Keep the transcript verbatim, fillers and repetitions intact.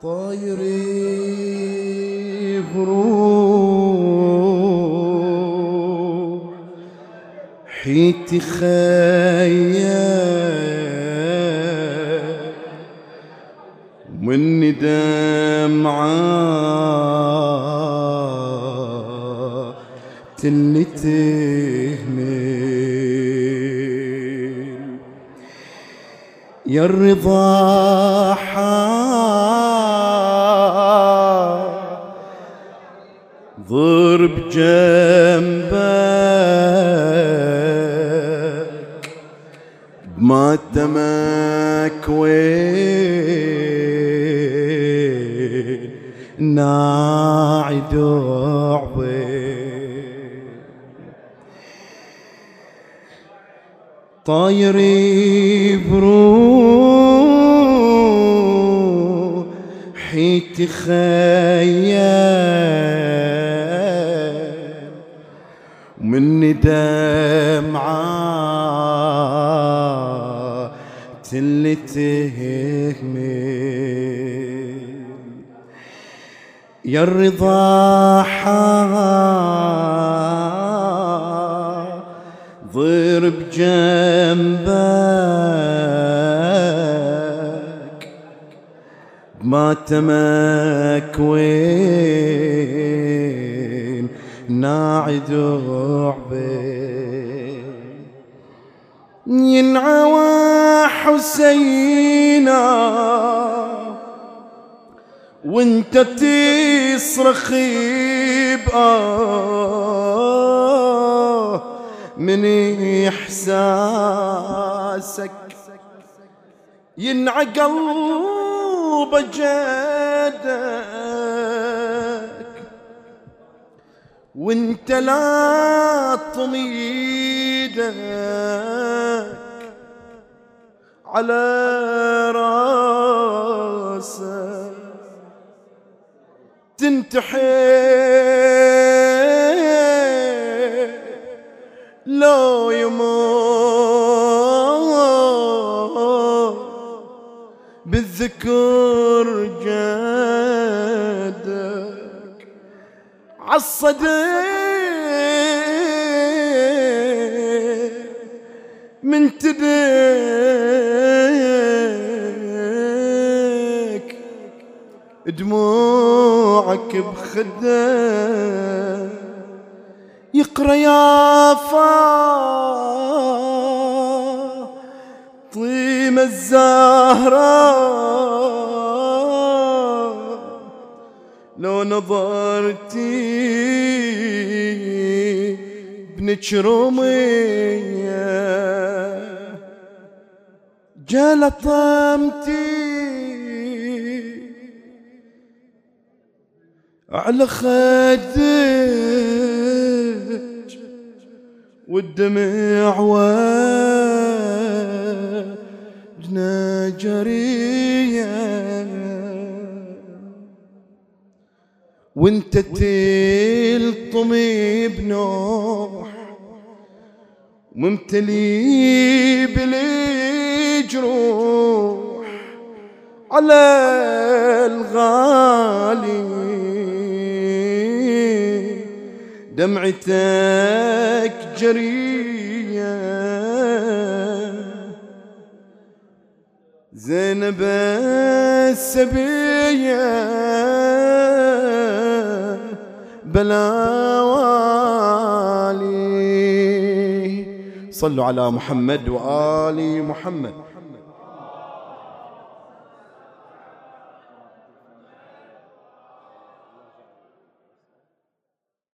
طايري بروح حيتي خيال من دمعات اللي تهمل يا الرضا ضرب جنبك بما دمك وين ناعد عبيد طايري بروح حيتي خيال ومني دمعات اللي تهمل يا الرضا ضرب جنبك بماتمك وين ناعد عبيد ينعوى حسينا وانت تصرخ بآه من إحساسك ينعى قلب جدك وانت لا طميدك على راسك تنتحر لو يموت بالذكر جدك عالصدق من تدك دموعك بخده يقرأ يا فاطمة الزهراء لو نظرتي ابنك رمية جلطمتي على خدك والدمع وجنا جرية وانت تلطمي بنوح وممتلي بالجروح على الغالي دمعتك جرية زينب السبية بلا والي صلوا على محمد وآل محمد.